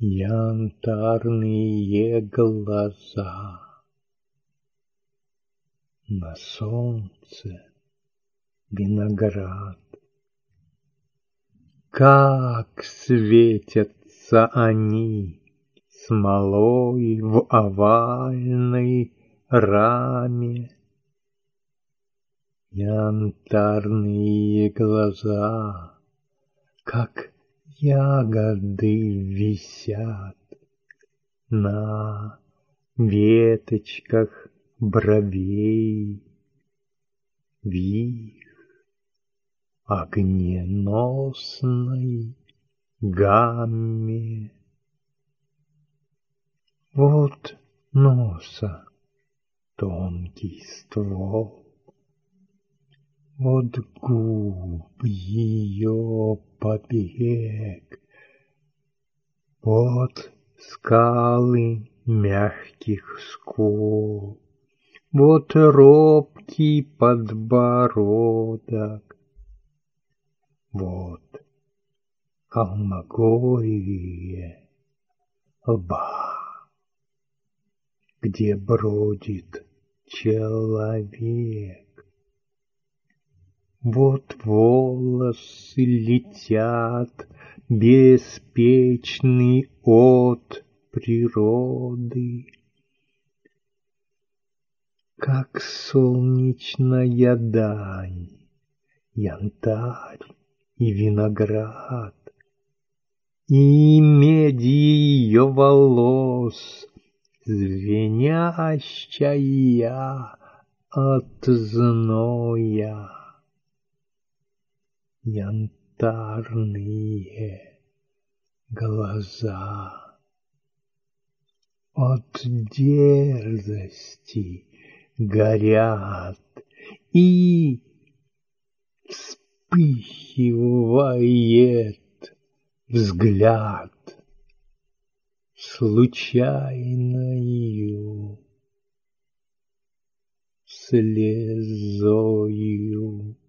Янтарные глаза на солнце виноград. Как светятся они смолой в овальной раме. Янтарные глаза, как ягоды, висят на веточках бровей в их огненосной гамме. Вот носа тонкий ствол, вот губ ее побег, вот скалы мягких скул, вот робкий подбородок, вот холмогорье лба, где бродит человек. Вот волосы летят, беспечны от природы, как солнечная дань, янтарь и виноград, и медь ее волос, звенящая от зноя. Янтарные глаза от дерзости горят и вспыхивает взгляд случайною слезою.